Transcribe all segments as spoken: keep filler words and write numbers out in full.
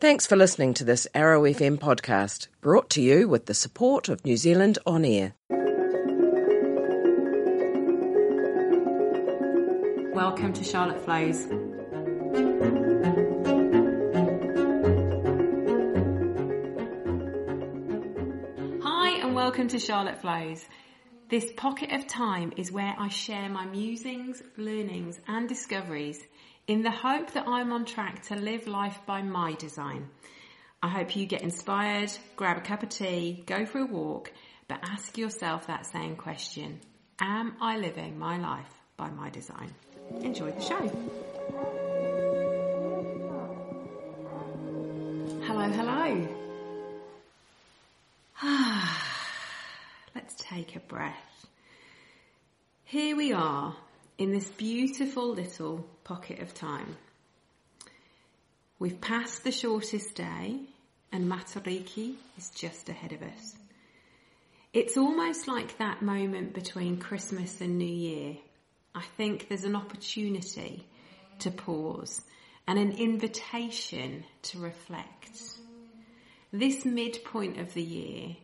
Thanks for listening to this Arrow F M podcast, brought to you with the support of New Zealand On Air. Welcome to Charlotte Flows. Hi and welcome to Charlotte Flows. This pocket of time is where I share my musings, learnings and discoveries in the hope that I'm on track to live life by my design. I hope you get inspired, grab a cup of tea, go for a walk, but ask yourself that same question. Am I living my life by my design? Enjoy the show. Hello, hello. Let's take a breath. Here we are in this beautiful little pocket of time. We've passed the shortest day and Matariki is just ahead of us. It's almost like that moment between Christmas and New Year. I think there's an opportunity to pause and an invitation to reflect. This midpoint of the year,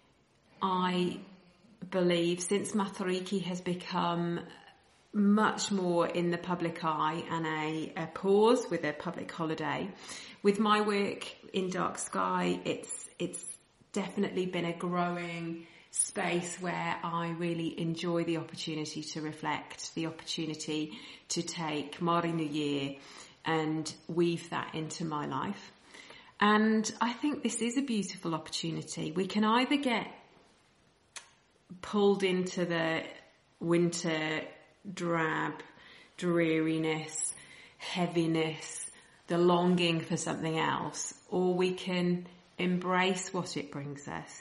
I believe, since Matariki has become much more in the public eye and a, a pause with a public holiday. With my work in Dark Sky, it's it's definitely been a growing space where I really enjoy the opportunity to reflect, the opportunity to take Māori New Year and weave that into my life. And I think this is a beautiful opportunity. We can either get pulled into the winter drab, dreariness, heaviness, the longing for something else, or we can embrace what it brings us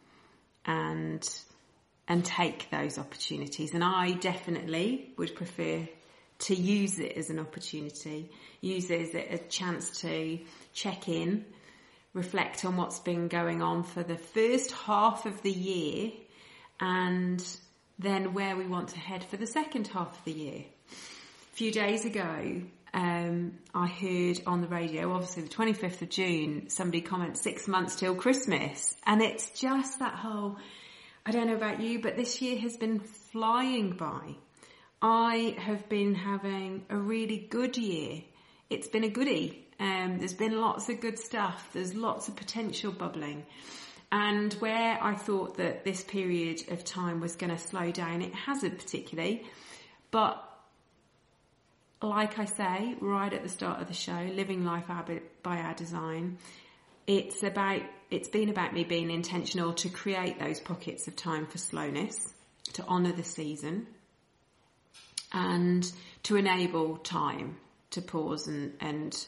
and and take those opportunities. And I definitely would prefer to use it as an opportunity, use it as a, a chance to check in, reflect on what's been going on for the first half of the year, and then where we want to head for the second half of the year. A few days ago, um, I heard on the radio, obviously the twenty-fifth of June, somebody comment six months till Christmas. And it's just that whole, I don't know about you, but this year has been flying by. I have been having a really good year. It's been a goodie. Um, there's been lots of good stuff. There's lots of potential bubbling. And where I thought that this period of time was going to slow down, it hasn't particularly. But like I say, right at the start of the show, living life by our design, it's about, it's been about me being intentional to create those pockets of time for slowness, to honour the season, and to enable time to pause and, and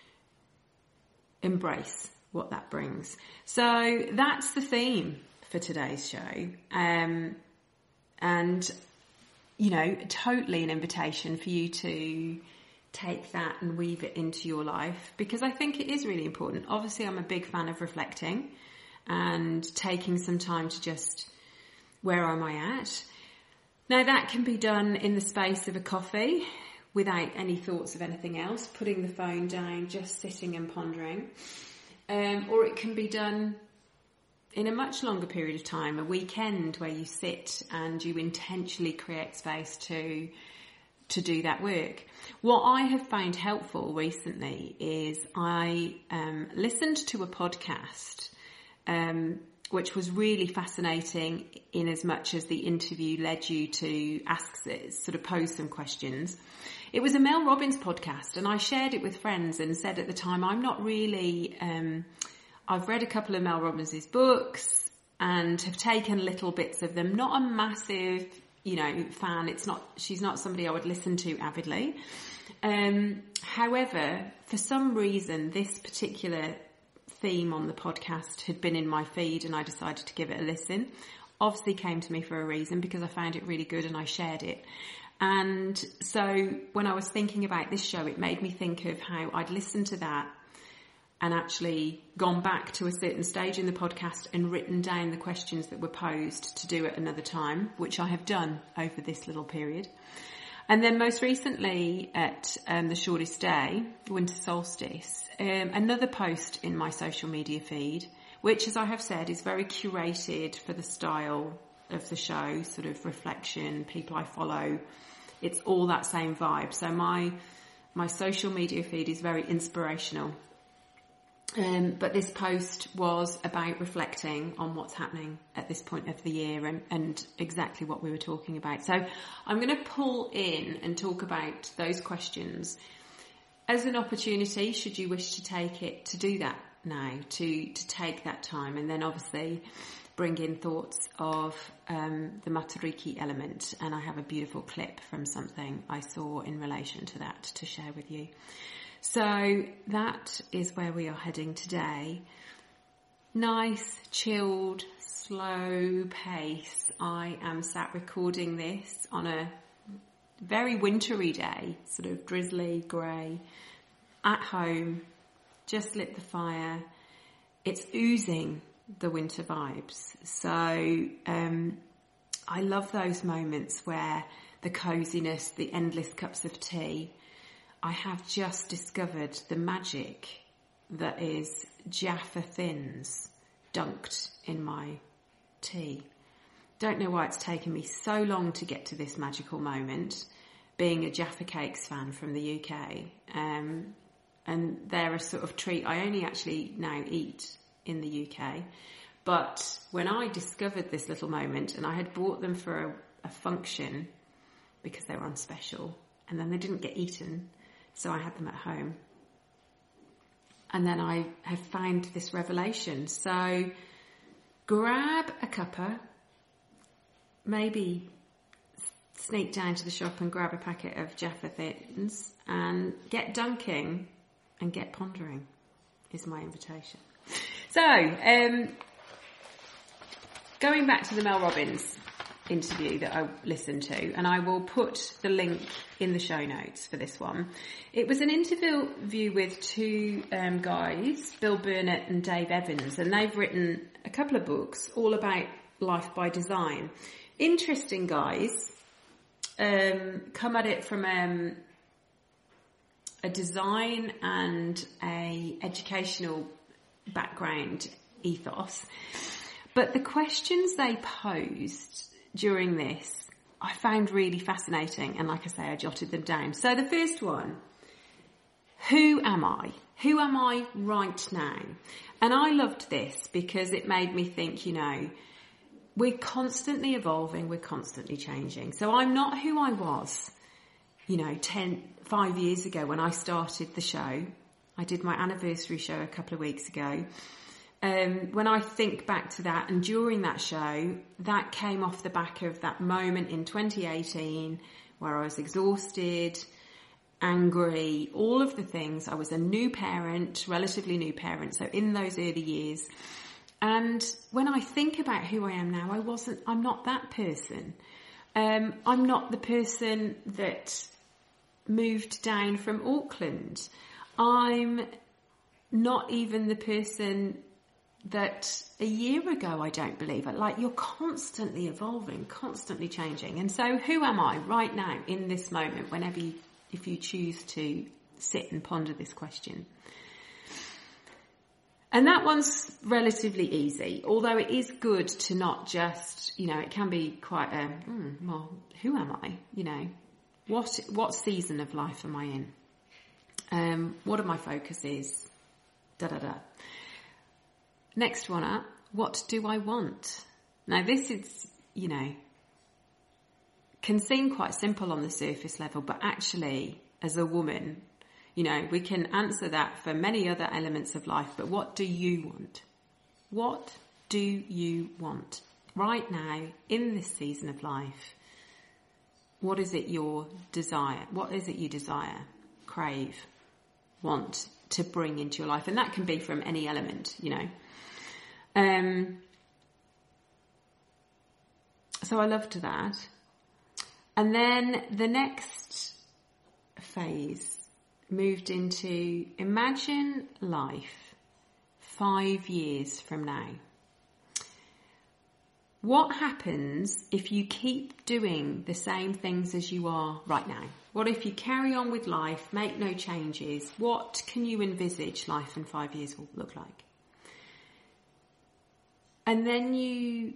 embrace what that brings. So that's the theme for today's show. Um, and, you know, totally an invitation for you to take that and weave it into your life, because I think it is really important. Obviously, I'm a big fan of reflecting and taking some time to just, where am I at? Now, that can be done in the space of a coffee without any thoughts of anything else, putting the phone down, just sitting and pondering. Um, or it can be done in a much longer period of time, a weekend where you sit and you intentionally create space to to do that work. What I have found helpful recently is I um, listened to a podcast um, which was really fascinating in as much as the interview led you to ask, sort of pose some questions. It was a Mel Robbins podcast, and I shared it with friends and said at the time, I'm not really, um, I've read a couple of Mel Robbins' books and have taken little bits of them. Not a massive, you know, fan. It's not, she's not somebody I would listen to avidly. Um, however, for some reason, this particular theme on the podcast had been in my feed and I decided to give it a listen. Obviously came to me for a reason, because I found it really good and I shared it. And so when I was thinking about this show, it made me think of how I'd listened to that and actually gone back to a certain stage in the podcast and written down the questions that were posed to do at another time, which I have done over this little period. And then most recently at um, the shortest day, winter solstice, um, another post in my social media feed, which, as I have said, is very curated for the style of the show, sort of reflection, people I follow. It's all that same vibe. So my my social media feed is very inspirational. Um, but this post was about reflecting on what's happening at this point of the year and, and exactly what we were talking about. So I'm going to pull in and talk about those questions as an opportunity, should you wish to take it, to do that now, to, to take that time, and then obviously bring in thoughts of um, the Matariki element. And I have a beautiful clip from something I saw in relation to that to share with you. So that is where we are heading today. Nice, chilled, slow pace. I am sat recording this on a very wintry day, sort of drizzly, grey, at home, just lit the fire. It's oozing the winter vibes. So um, I love those moments where the coziness, the endless cups of tea. I have just discovered the magic that is Jaffa Thins dunked in my tea. Don't know why it's taken me so long to get to this magical moment, being a Jaffa Cakes fan from the U K. Um, and they're a sort of treat I only actually now eat in the U K. But when I discovered this little moment, and I had bought them for a, a function because they were on special, and then they didn't get eaten, so I had them at home. And then I have found this revelation. So grab a cuppa, maybe sneak down to the shop and grab a packet of Jaffa Thins and get dunking and get pondering is my invitation. So, um, going back to the Mel Robbins interview that I listened to, and I will put the link in the show notes for this one. It was an interview with two um, guys, Bill Burnett and Dave Evans, and they've written a couple of books all about life by design. Interesting guys, um, come at it from um, a design and a educational background ethos. But the questions they posed during this, I found really fascinating. And like I say, I jotted them down. So the first one, who am I? Who am I right now? And I loved this because it made me think, you know, we're constantly evolving, we're constantly changing. So I'm not who I was, you know, ten, five years ago when I started the show. I did my anniversary show a couple of weeks ago. Um, when I think back to that, and during that show, that came off the back of that moment in twenty eighteen where I was exhausted, angry, all of the things. I was a new parent, relatively new parent, so in those early years. And when I think about who I am now, I wasn't, I'm not that person. Um, I'm not the person that moved down from Auckland. I'm not even the person that a year ago, I don't believe it. Like, you're constantly evolving, constantly changing. And so who am I right now in this moment, whenever you, if you choose to sit and ponder this question? And that one's relatively easy, although it is good to not just, you know, it can be quite a, hmm, well, who am I? You know, what, what season of life am I in? Um, what are my focuses? Da, da, da. Next one up, what do I want? Now this is, you know, can seem quite simple on the surface level, but actually as a woman, you know, we can answer that for many other elements of life, but what do you want? What do you want right now in this season of life? What is it your desire? What is it you desire, crave, want to bring into your life? And that can be from any element, you know. Um, so I loved that. And then the next phase moved into imagine life five years from now. what happens if you keep doing the same things as you are right now? What if you carry on with life, make no changes? What can you envisage life in five years will look like? And then you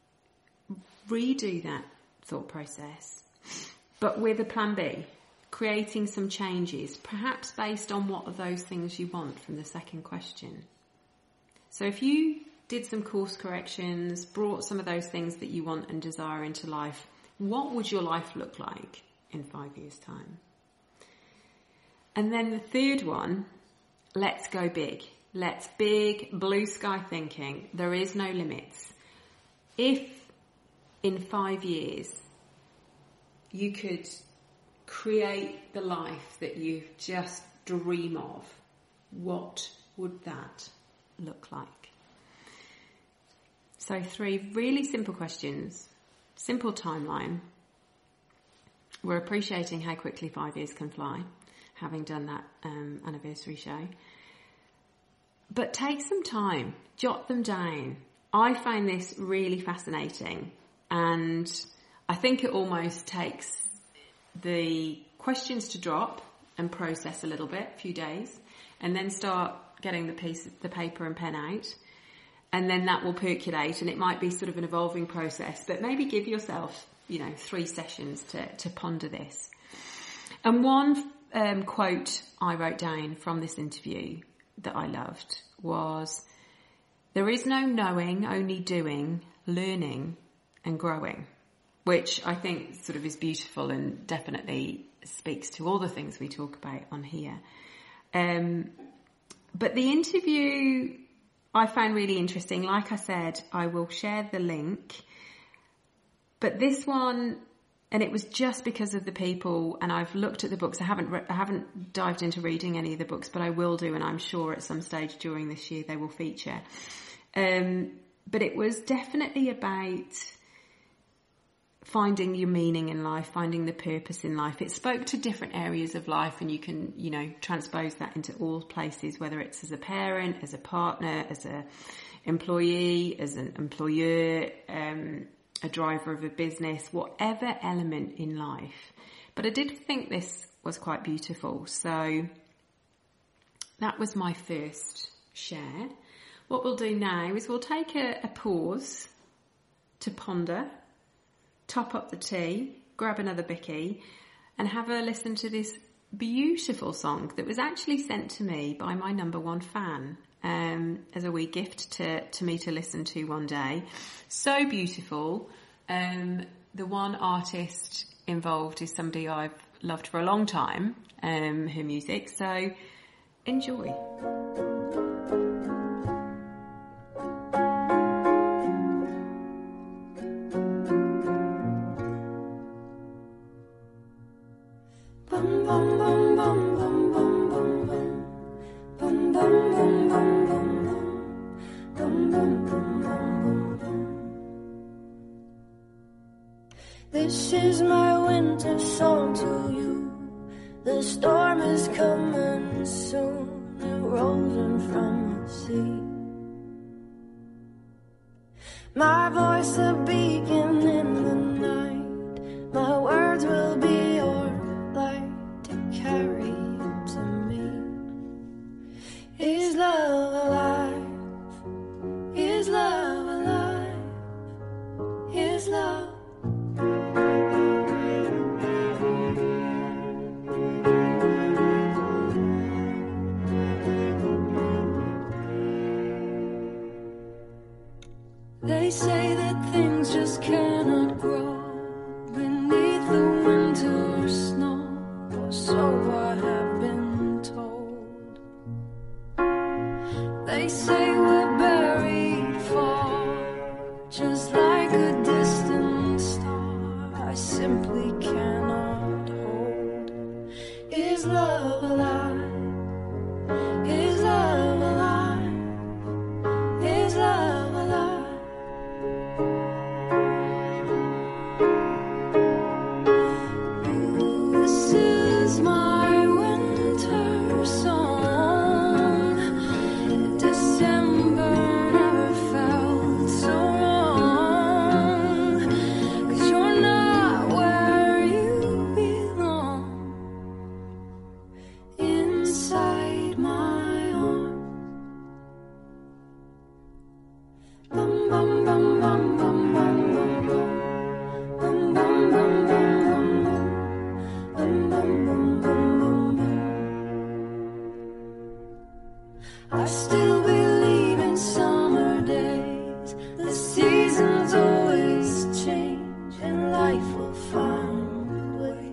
redo that thought process, but with a plan B, creating some changes, perhaps based on what are those things you want from the second question. So if you did some course corrections, brought some of those things that you want and desire into life, what would your life look like in five years' time? And then the third one, let's go big. Let's big, blue sky thinking. There is no limits. If in five years you could create the life that you just dream of, what would that look like? So three really simple questions, simple timeline. We're appreciating how quickly five years can fly, having done that um, anniversary show. But take some time, jot them down. I find this really fascinating, and I think it almost takes the questions to drop and process a little bit, a few days, and then start getting the piece, the paper and pen out. And then that will percolate, and it might be sort of an evolving process, but maybe give yourself, you know, three sessions to, to ponder this. And one um, quote I wrote down from this interview that I loved was, there is no knowing, only doing, learning and growing, which I think sort of is beautiful and definitely speaks to all the things we talk about on here. Um, but the interview I found really interesting. Like I said, I will share the link. But this one, and it was just because of the people, and I've looked at the books. I haven't re- I haven't dived into reading any of the books, but I will do, and I'm sure at some stage during this year they will feature. Um, but it was definitely about finding your meaning in life, finding the purpose in life. It spoke to different areas of life, and you can, you know, transpose that into all places, whether it's as a parent, as a partner, as a employee, as an employer, um, a driver of a business, whatever element in life. But I did think this was quite beautiful. So that was my first share. What we'll do now is we'll take a, a pause to ponder, top up the tea, grab another bicky, and have a listen to this beautiful song that was actually sent to me by my number one fan um, as a wee gift to, to me to listen to one day. So beautiful. Um, the one artist involved is somebody I've loved for a long time, um, her music. So enjoy. This is my winter song to you. The storm is coming soon. It rolls in from the sea. My voice a beacon in the night. My words will be your light to carry you to me. Is love alive? Is love alive? Is love? They say that things just cannot grow beneath the winter snow, or so I have been told. They say we're buried far, just like a distant star I simply cannot hold. Is love alive? Is love alive? Is love alive? This is my winter song. December bum bum bum bum bum bum bum bum bum bum bum bum bum bum bum. I still believe in summer days. The seasons always change, and life will find a way.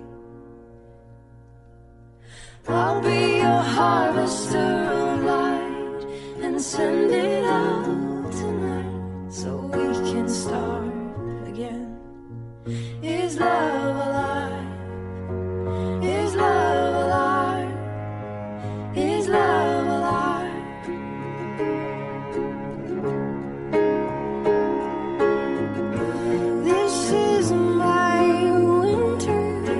I'll be your harvester of light and send it out tonight so we can start again. Is love alive? Is love alive? Is love alive? This is my winter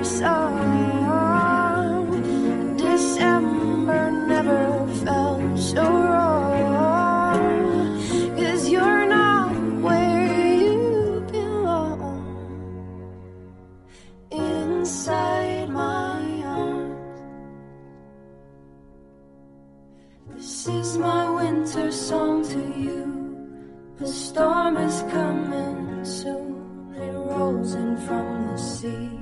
song. December never felt so wrong, 'cause you're not where you belong. Inside my arms. This is my winter song to you. The storm is coming soon. It rolls in from the sea.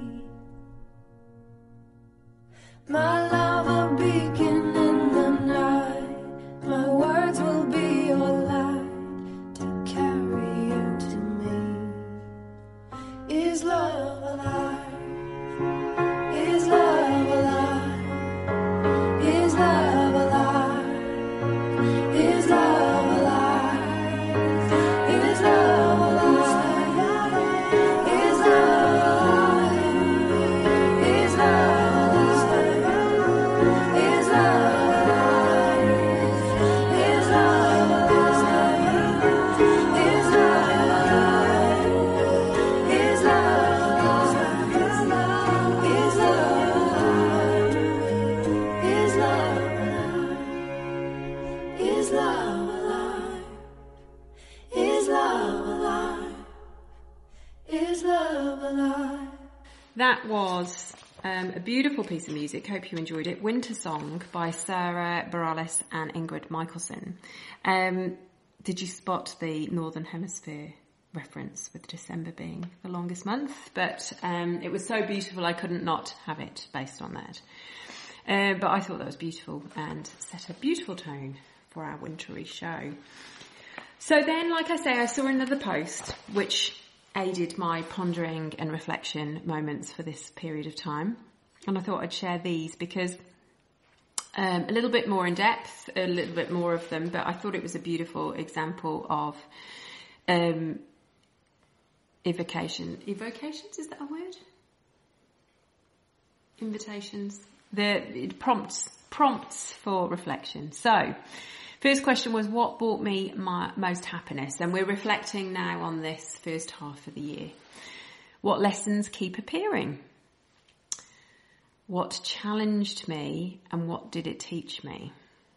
My love, a beacon in the night. My words will be your light to carry you to me. Is love alive? Is love alive? Is love alive? Is love alive? Is love alive? Is love alive? Is love alive? Is love alive? Is love alive? Is love alive? Is love alive? Is love alive? Is love alive? Is love alive? Is love alive? Is love alive? That was um, a beautiful piece of music. Hope you enjoyed it. Winter Song by Sarah Bareilles and Ingrid Michaelson. Um, did you spot the Northern Hemisphere reference with December being the longest month? But um, it was so beautiful I couldn't not have it based on that. Uh, but I thought that was beautiful and set a beautiful tone for our wintry show. So then, like I say, I saw another post which aided my pondering and reflection moments for this period of time. And I thought I'd share these because um, a little bit more in depth, a little bit more of them, but I thought it was a beautiful example of um, evocation. Evocations, is that a word? Invitations. The it prompts prompts for reflection. So, first question was, what brought me my most happiness? And we're reflecting now on this first half of the year. What lessons keep appearing? What challenged me and what did it teach me?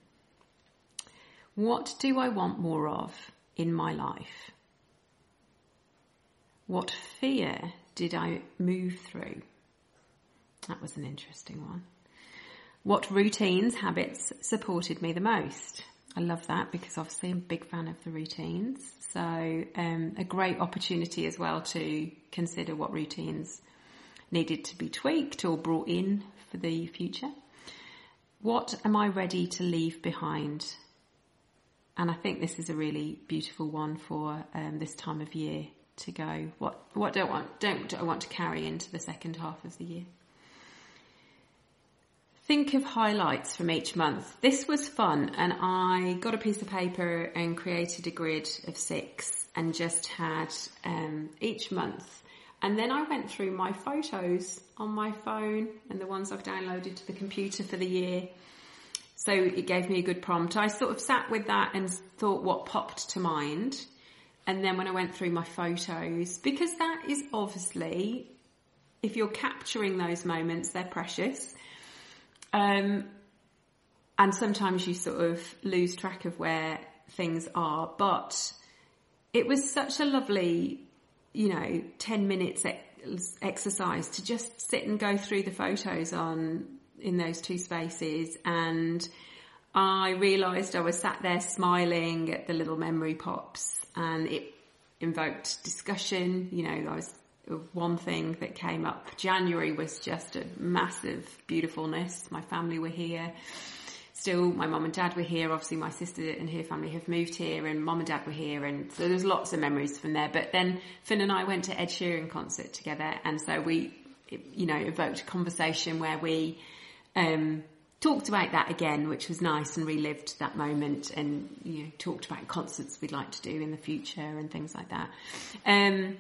What do I want more of in my life? What fear did I move through? That was an interesting one. What routines, habits supported me the most? I love that because obviously I'm a big fan of the routines. So um, a great opportunity as well to consider what routines needed to be tweaked or brought in for the future. What am I ready to leave behind? And I think this is a really beautiful one for um, this time of year to go. What what don't want don't I want to carry into the second half of the year? Think of highlights from each month. This was fun, and I got a piece of paper and created a grid of six and just had um, each month. And then I went through my photos on my phone and the ones I've downloaded to the computer for the year. So it gave me a good prompt. I sort of sat with that and thought what popped to mind. And then when I went through my photos, because that is obviously, if you're capturing those moments, they're precious. Um, and sometimes you sort of lose track of where things are, but it was such a lovely, you know, ten minutes ex- exercise to just sit and go through the photos on, in those two spaces. And I realised I was sat there smiling at the little memory pops, and it, invoked discussion. You know, I was one thing that came up. January was just a massive beautifulness. My family were here. Still, my mum and dad were here. Obviously, my sister and her family have moved here, and mum and dad were here, and so there's lots of memories from there. But then Finn and I went to Ed Sheeran concert together, and so we, you know, evoked a conversation where we um, talked about that again, which was nice, and relived that moment, and you know, talked about concerts we'd like to do in the future and things like that. Um,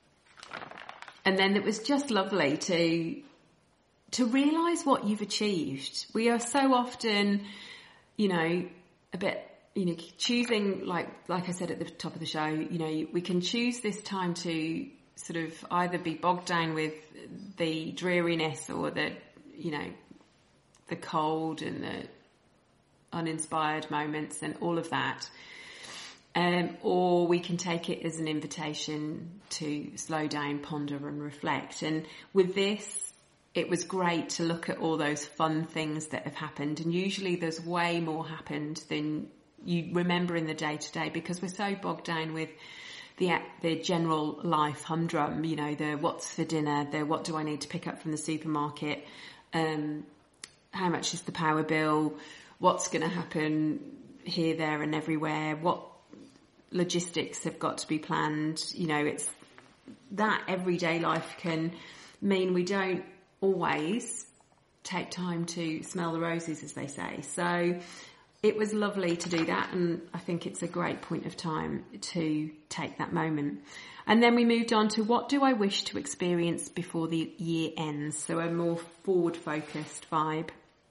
and then it was just lovely to. to realise what you've achieved. We are so often, you know, a bit, you know, choosing, like, like I said at the top of the show, you know, we can choose this time to sort of either be bogged down with the dreariness or the, you know, the cold and the uninspired moments and all of that. Um, or we can take it as an invitation to slow down, ponder and reflect. And with this, it was great to look at all those fun things that have happened. And usually there's way more happened than you remember in the day to day, because we're so bogged down with the the general life humdrum, you know, the what's for dinner, the what do I need to pick up from the supermarket, um, how much is the power bill, what's going to happen here, there and everywhere, what logistics have got to be planned. You know, it's that everyday life can mean we don't always take time to smell the roses, as they say. So it was lovely to do that, and I think it's a great point of time to take that moment. And then we moved on to what do I wish to experience before the year ends, so a more forward-focused vibe,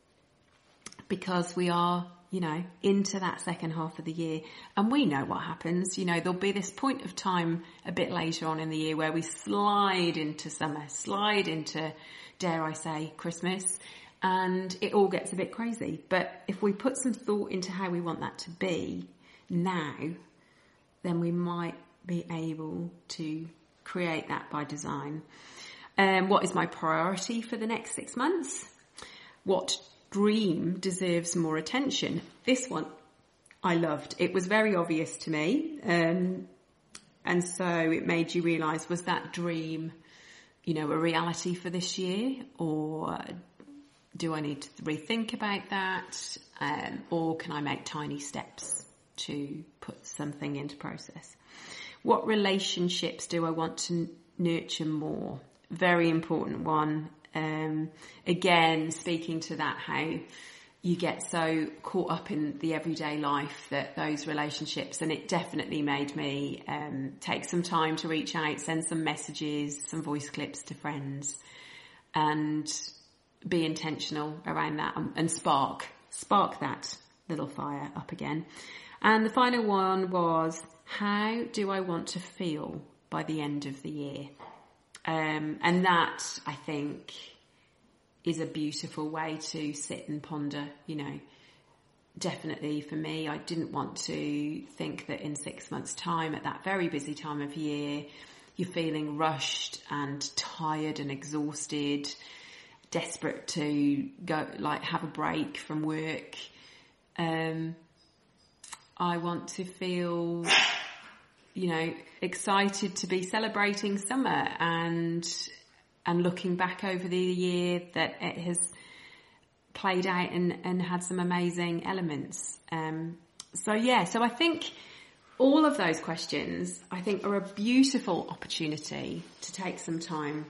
because we are, you know, into that second half of the year, and we know what happens. You know, there'll be this point of time a bit later on in the year where we slide into summer, slide into, dare I say, Christmas, and it all gets a bit crazy. But if we put some thought into how we want that to be now, then we might be able to create that by design. Um, what is my priority for the next six months? What dream deserves more attention? This one I loved. It was very obvious to me, um, and so it made you realise, was that dream, you know, a reality for this year, or do I need to rethink about that, um, or can I make tiny steps to put something into process? What relationships do I want to nurture more? Very important one. Um, again, speaking to that, how you get so caught up in the everyday life that those relationships, and it definitely made me um, take some time to reach out, send some messages, some voice clips to friends, and be intentional around that, and, and spark, spark that little fire up again. And the final one was, how do I want to feel by the end of the year? Um, and that, I think, is a beautiful way to sit and ponder. You know, definitely for me, I didn't want to think that in six months' time, at that very busy time of year, you're feeling rushed and tired and exhausted, desperate to go, like, have a break from work. Um, I want to feel, you know, excited to be celebrating summer and and looking back over the year that it has played out and, and had some amazing elements. Um, so yeah, so I think all of those questions, I think, are a beautiful opportunity to take some time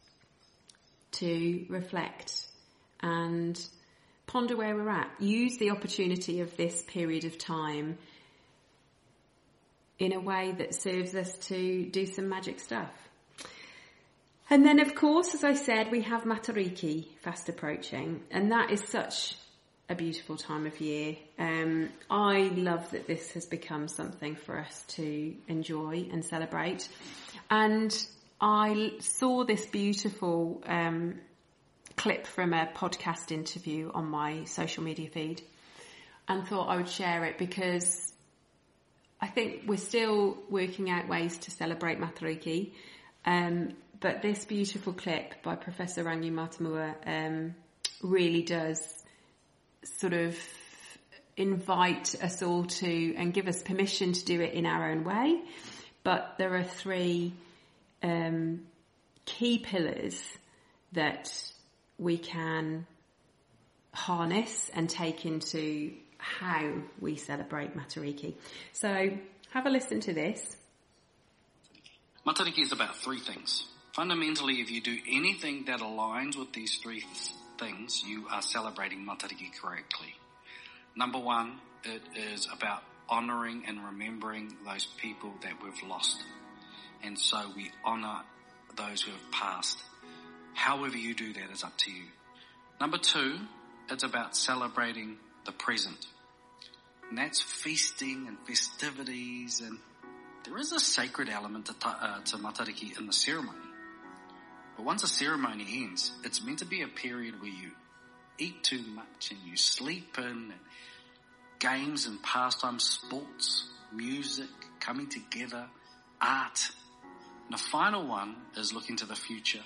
to reflect and ponder where we're at. Use the opportunity of this period of time in a way that serves us to do some magic stuff. And then, of course, as I said, we have Matariki fast approaching, and that is such a beautiful time of year. Um, I love that this has become something for us to enjoy and celebrate. And I saw this beautiful um, clip from a podcast interview on my social media feed and thought I would share it, because I think we're still working out ways to celebrate Matariki. Um, but this beautiful clip by Professor Rangi Matamua um, really does sort of invite us all to, and give us permission to do it in our own way, But there are three um, key pillars that we can harness and take into how we celebrate Matariki. So have a listen to this. Matariki is about three things. Fundamentally, if you do anything that aligns with these three th- things, you are celebrating Matariki correctly. Number one, it is about honouring and remembering those people that we've lost. And so we honour those who have passed. However you do that is up to you. Number two, it's about celebrating the present. And that's feasting and festivities, and there is a sacred element to, uh, to Matariki in the ceremony. But once a ceremony ends, it's meant to be a period where you eat too much and you sleep in, and games and pastimes, sports, music, coming together, art. And the final one is looking to the future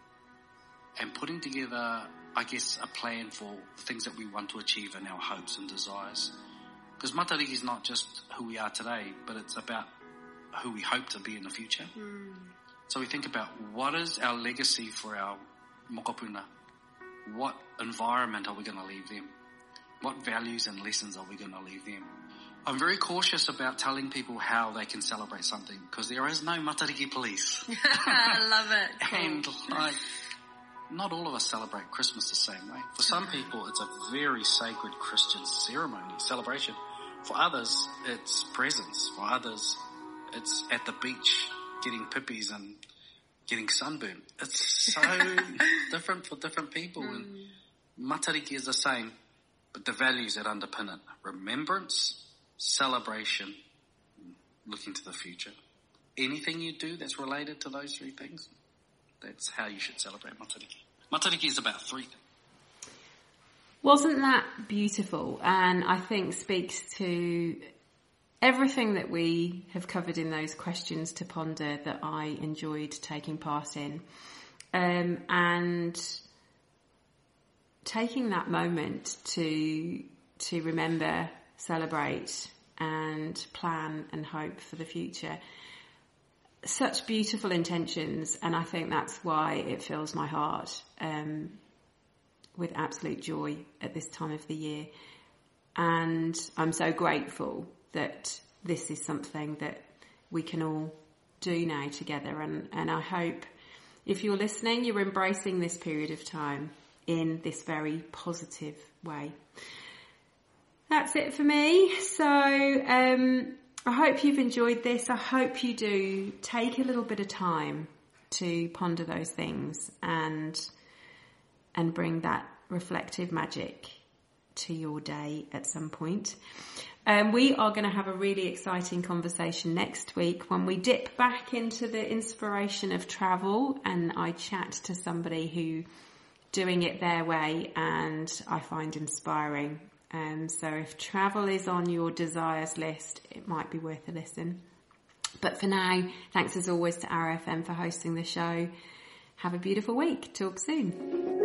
and putting together, I guess, a plan for things that we want to achieve in our hopes and desires. Because Matariki is not just who we are today, but it's about who we hope to be in the future. Mm. So we think about what is our legacy for our mokopuna? What environment are we going to leave them? What values and lessons are we going to leave them? I'm very cautious about telling people how they can celebrate something because there is no Matariki police. I love it. Cool. And like, not all of us celebrate Christmas the same way. For some people, it's a very sacred Christian ceremony, celebration. For others, it's presents. For others, it's at the beach getting pippies and getting sunburned. It's so different for different people. Mm. And Matariki is the same, but the values that underpin it: remembrance, celebration, looking to the future. Anything you do that's related to those three things, that's how you should celebrate Matariki. Matariki is about three things. Wasn't that beautiful? And I think speaks to everything that we have covered in those questions to ponder that I enjoyed taking part in. Um, and taking that moment to to remember, celebrate and plan and hope for the future. Such beautiful intentions, and I think that's why it fills my heart um, with absolute joy at this time of the year. And I'm so grateful that this is something that we can all do now together. And, and I hope if you're listening, you're embracing this period of time in this very positive way. That's it for me. So um, I hope you've enjoyed this. I hope you do take a little bit of time to ponder those things and and bring that reflective magic to your day at some point. Um, we are going to have a really exciting conversation next week when we dip back into the inspiration of travel, and I chat to somebody who doing it their way and I find inspiring. Um, so if travel is on your desires list, it might be worth a listen. But for now, thanks as always to R F M for hosting the show. Have a beautiful week. Talk soon.